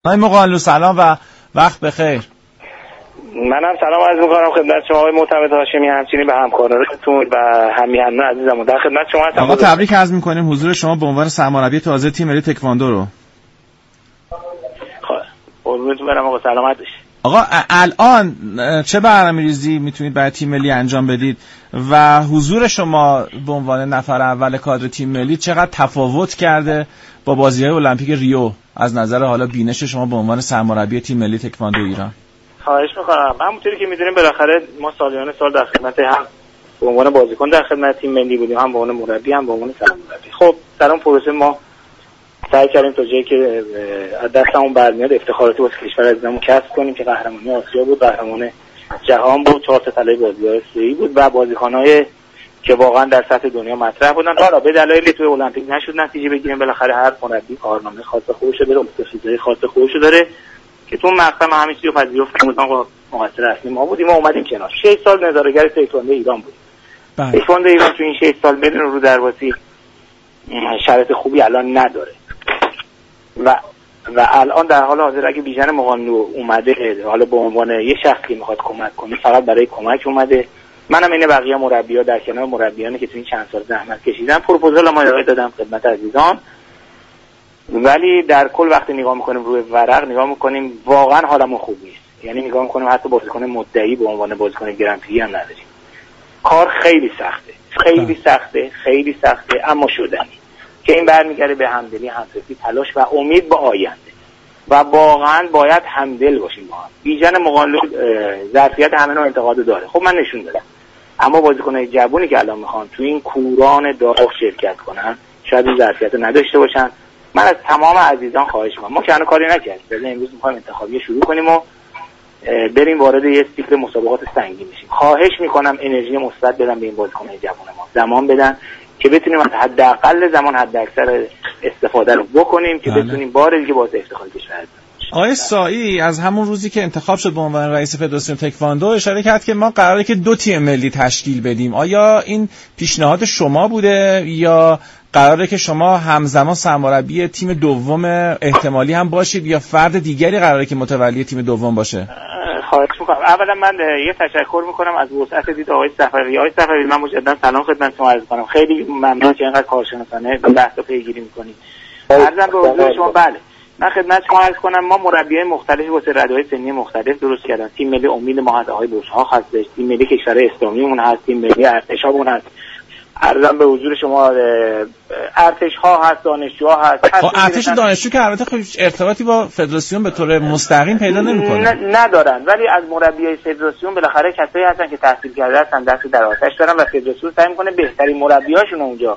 آقای مقانلو سلام و وقت بخیر. منم سلام عرض می‌کنم خدمت شما آقای معتمد هاشمی، همچنین به همکارانتون و همیهنان عزیزم. در خدمت شما هستم. آقا تبریک عرض می‌کنیم حضور شما به عنوان سرمربی تازه تیم ملی تکواندو رو. قربونتون برم آقا، سلامت باشید. آقا الان چه برنامه‌ریزی میتونید برای تیم ملی انجام بدید و حضور شما به عنوان نفر اول کادر تیم ملی چقدر تفاوت کرده با بازی‌های المپیک ریو از نظر حالا بینش شما به عنوان سرمربی تیم ملی تکواندو ایران؟ خواهش می‌کنم. همونطوری که می‌دونیم بالاخره ما سالیان سال در خدمت هم به عنوان بازیکن در خدمت تیم ملی بودیم، هم به عنوان مربی، هم به عنوان سرمربی. خب در اون پروسه ما سعی کردیم تا جایی که از دستمون برمیاد افتخاراتی واسه کشور عزیزمون کسب کنیم که قهرمانی آسیا بود، قهرمان جهان بود، 4 تا طلای بازی‌های آسیایی بود و بازیکن‌های که واقعا در سطح دنیا مطرح بودن. حالا به دلایلی توی المپیک نشد نتیجه بگیریم، بالاخره هر مربی کارنامه خاص خودش داره، استراتژی خاص خودش داره که تو مقطع ما همین چیزو پذیرفتیم. مثلا مقصر اصلی ما بودیم، ما اومدیم کنار. 6 سال نظاره‌گر تکواندو ایران بود. تکواندو ایران تو این 6 سال بدون رو درواسی شرایط خوبی الان نداره و الان در حال حاضر اگه بیژن مقانلو اومده حالا به عنوان یه شخصی میخواد کمک کنه، فقط برای کمک اومده. منم این بقیه مربی‌ها در کنار مربیانی که تو این چند سال زحمت کشیدن پروپوزال ما ارائه دادم خدمت عزیزان، ولی در کل وقتی نگاه میکنیم روی ورق نگاه میکنیم واقعا حالمون خوب نیست. یعنی نگاه میکنیم حتی بازیکن مدعی به عنوان بازیکن گرانپری هم نداریم. کار خیلی سخته اما شدنی که این برمیگره به همدلی، همفکری، تلاش و امید به آینده و واقعا باید همدل باشیم با هم. بیژن مقانلو ظرفیت همه نوع انتقاد داره، خب من نشون دادم، اما بازیکن‌های جوونی که الان میخوان تو این کوران داغ شرکت کنن شاید این ظرفیت نداشته باشن. من از تمام عزیزان خواهش می‌کنم، ما که هنوز کاری نکردیم، ولی امروز می‌خوایم انتخابی شروع کنیم و بریم وارد یه سیکل مسابقات سنگین بشیم. خواهش می‌کنم انرژی مثبت بدن به این بازیکن‌های جوان ما، زمان بدن که بتونیم از حداقل زمان حداکثر استفاده رو بکنیم که بتونیم بار دیگه باعث افتخار کشور بشیم. آقای سایی از همون روزی که انتخاب شد به عنوان رئیس فدراسیون تکواندو اشاره کرد که ما قراره که 2 تیم ملی تشکیل بدیم. آیا این پیشنهاد شما بوده یا قراره که شما همزمان سرمربی تیم دوم احتمالی هم باشید یا فرد دیگری قراره که متولی تیم دوم باشه؟ خواهش می‌کنم. اولا من یه تشکر می‌کنم از وسعت دید آقای صفوی. آقای صفوی من مجددا سلام خدمت شما عرض کنم. خیلی ممنون که اینقدر کارشناسانه بحث رو پیگیری می‌کنید. عرضم به حضور شما. بله من خدمت شما عرض کنم ما مربیای مختلفی واسه رده‌های سنی مختلف درست کردن. تیم ملی امید ما هست، آقای بوشهاق هستش، تیم ملی کشور اسلامیمون هست، تیم ملی ارتشمون هست. عرضم به حضور شما ارتش ها هست، دانشجوها هست. ارتش دانشجو که البته خب ارتباطی با فدراسیون به طور مستقیم پیدا نمی‌کنه. ندارن، ولی از مربیای فدراسیون بالاخره کسایی هستن که تحصیل کرده هستن، دست در آتش دارن و فدراسیون سعی می‌کنه بهترین مربیاشون اونجا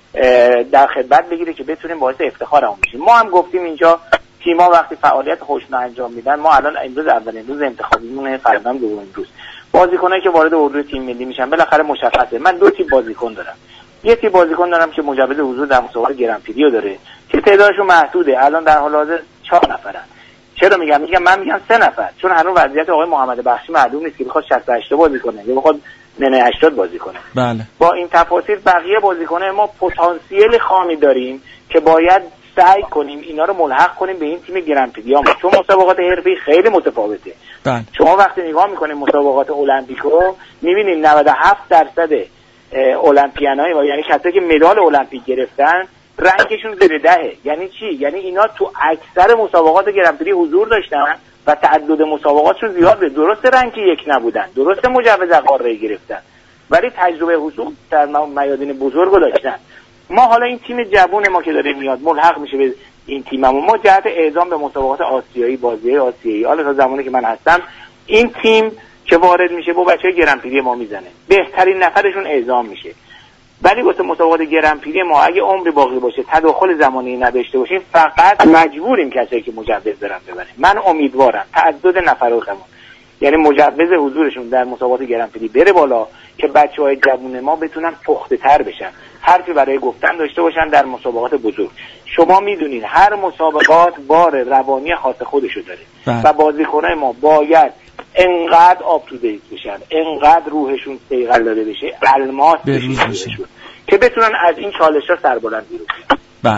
در خدمت بگیره که بتونیم باعث افتخارمون بشیم. ما هم گفتیم اینجا تیم‌ها وقتی فعالیت خوشنود انجام میدن، ما الان امروز اولین روز انتخابیمونه، فردا هم دومین روز. بازیکنایی که وارد اردوی تیم ملی میشن بالاخره مشخصه. من 2 تیپ بازیکن دارم. یه تیپ بازیکن دارم که مجوز حضور در مسابقات گرانپری رو داره که تعدادشون محدوده. الان در حال حاضر 4 نفرن. چرا میگم 3 نفر؟ چون هنوز وضعیت آقای محمد بخشی معلوم نیست که بخواد 68 بازی کنه یا بخواد 80 بازی کنه. بله. با این تفاصیل بقیه بازیکن‌ها ما پتانسیل خامی داریم که باید سعی کنیم اینا رو ملحق کنیم به این تیم گرانپری. چون مسابقات حرفه‌ای خیلی متفاوته. بله. شما وقتی نگاه میکنید مسابقات المپیک رو میبینید 97% المپیان‌های یعنی کسایی که مدال المپیک گرفتن رنکشون زیر 10. یعنی چی؟ یعنی اینا تو اکثر مسابقات گرانپری حضور داشتن و تعدد مسابقاتشون زیاد بود. درسته رنک 1 نبودن، درسته مجوز قاره گرفتن، ولی تجربه حضور در میادین بزرگو داشتن. ما حالا این تیم جوون ما که داره میاد ملحق میشه به این تیممون. ما جهت اعزام به مسابقات آسیایی، بازی آسیایی، حالا تا زمانی که من هستم این تیم که وارد میشه با بچهای گرانپری ما میزنه، بهترین نفرشون اعزام میشه. ولی واسه مسابقات گرانپری ما اگه عمری باقی باشه، تداخل زمانی نداشته باشیم، فقط مجبوریم کسایی که مجوز دارن ببریم. من امیدوارم تعدد نفراتمون یعنی مجوز حضورشون در مسابقات گرانپری بره بالا که بچهای جوون ما بتونن پخته تر بشن، حرفی برای گفتن داشته باشن در مسابقات بزرگ. شما میدونید هر مسابقات بار روانی خاص خودشو داره و بازیکنای ما باید انقدر آپ تو دیت بشن، انقدر روحشون صیقل داده بشه، الماس بشه که بتونن از این چالش‌ها سربلند بیرون. بله.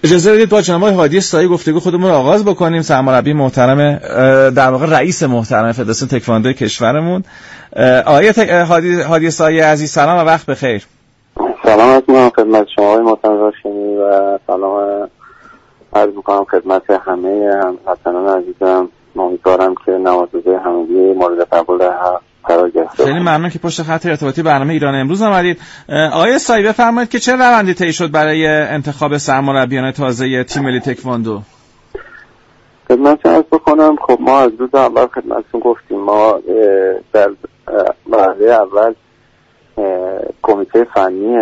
اجازه بدید با جناب هادی سایی گفتگو خودمون رو آغاز بکنیم. سرمربی محترم، در واقع رئیس محترم فدراسیون تکواندو کشورمون، آقای هادی سایی عزیز، سلام و وقت بخیر. سلام از من خدمت شما آقای محترم راشدی و سلام عرض می‌کنم خدمت همه هموطنان عزیزم. امیدوارم که نوازنده همگی مورد قبول قرار گرفته. خیلی ممنون که پشت خط ارتباطی برنامه ایران امروز آمدید. آقای سایی بفرمایید که چه روندی طی شد برای انتخاب سرمربیان تازه تیم ملی تکواندو؟ خدمتتون عرض بکنم خب ما از روز اول خدمتتون گفتیم ما در مرحله اول کمیته فنی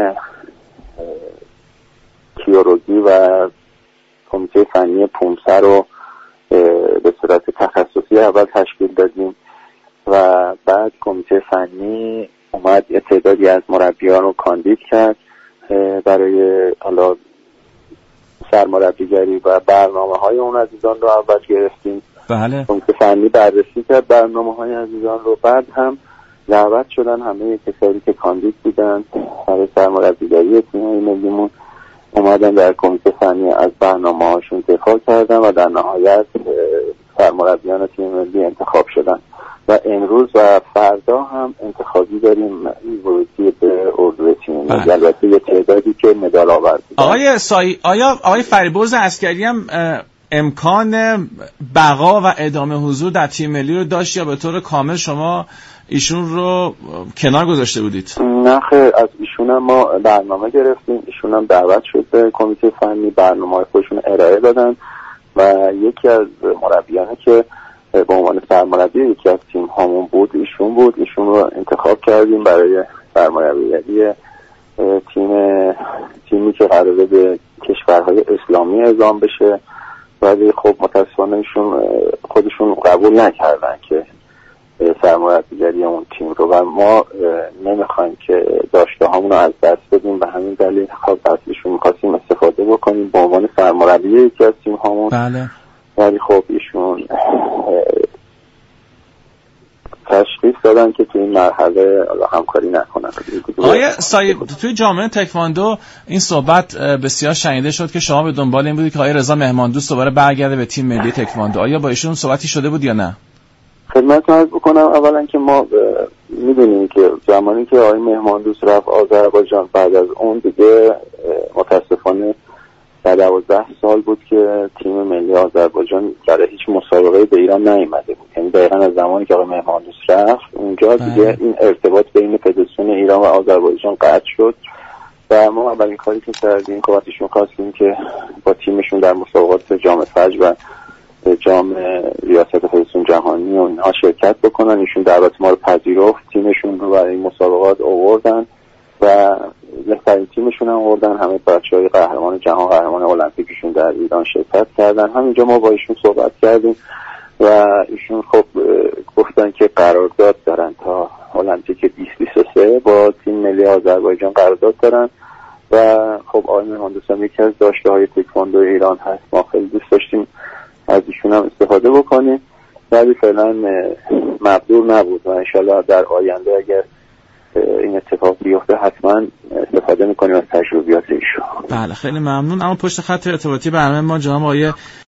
کیروگی و کمیته فنی پونسه رو به صورت تخصصی اول تشکیل دادیم و بعد کمیته فنی اومد یه تعدادی از مربیان رو کاندید کرد برای حالا سرمربیگری و برنامه‌های اون عزیزان رو اول گرفتیم. بله. کمیته فنی بررسی کرد برنامه‌های عزیزان رو، بعد هم دعوت شدن همه کسایی که کاندید بودن برای سرمربیگری تیم‌های ملیمون، اومدن در کمیته فنی از برنامه‌هاشون دفاع کردن و در نهایت سرمربیان تیم ملی انتخاب شدن و امروز و فردا هم انتخابی داریم ورودی به اردوی تیم ملی. البته یه تعدادی که مدال آورد. آقای سایی، آیا آقای فریبرز عسکری هم امکان بقا و ادامه حضور در تیم ملی رو داشت یا به طور کامل شما ایشون رو کنار گذاشته بودید؟ نه خیر، از ایشون هم ما برنامه گرفتیم، ایشون هم دعوت شد به کمیته فنی، برنامه خودشون ارائه دادن و یکی از مربیانی که به عنوان سرمربی یکی از تیم هامون بود ایشون بود. ایشون رو انتخاب کردیم برای سرمربیگری تیمی که قراره به کشورهای اسلامی اعزام بشه، ولی خب متاسفانه ایشون خودشون قبول نکردن که سرمربیگری اون تیم رو و ما نمیخوایم که داشته هامون رو از دست بدیم، به همین دلیل خب از ایشون میخواستیم استفاده بکنیم به عنوان سرمربی یکی از تیم هامون. بله. ولی خب ایشون تشخیص دادن که توی این مرحله همکاری نکنن. آقای سایی، توی جامعه تکواندو این صحبت بسیار شنیده شد که شما به دنبال این بودید که آقای رضا مهماندوست دوباره برگرده به تیم ملی تکواندو. آیا با ایشون صحبتی شده بود یا نه؟ خدمتتون عرض بکنم اولا که ما میدونیم که زمانی که آقای مهماندوست رفت آذربایجان، بعد از اون دیگه متاسفانه در 12 سال بود که تیم ملی آذربایجان برای هیچ مسابقه به ایران نیامده بود. یعنی دقیقاً از زمانی که آقای مهماندوست رفت اونجا دیگه این ارتباط بین فدراسیون ایران و آذربایجان قطع شد و ما اولین کاری که کردیم که ازشون خواستیم که با تیمشون در مسابقات جام فجر و جام ریاست فدراسیون جهانی و اینها شرکت بکنن. ایشون دعوت ما رو پذیرفت، تیمشون رو برای این مسابقات آوردن و بهترین تیمشون هم آوردن. همه بچه‌های قهرمان جهان، قهرمان المپیکشون در ایران شرکت کردن. همینجا ما با ایشون صحبت کردیم و ایشون خب گفتن که قرارداد دارن تا المپیک 2023 با تیم ملی آذربایجان قرارداد دارن و خب آقای مهندس هم یکی از داشته‌های تکواندو ایران هست. ما خیلی دوست داشتیم از ایشون هم استفاده بکنیم ولی فعلا مقدور نبود و انشالله در آینده اگر این اتفاق بیفته حتما استفاده میکنیم از تجربیات ایشون. بله خیلی ممنون. اما پشت خط ارتباطی برنامه ما جناب آقای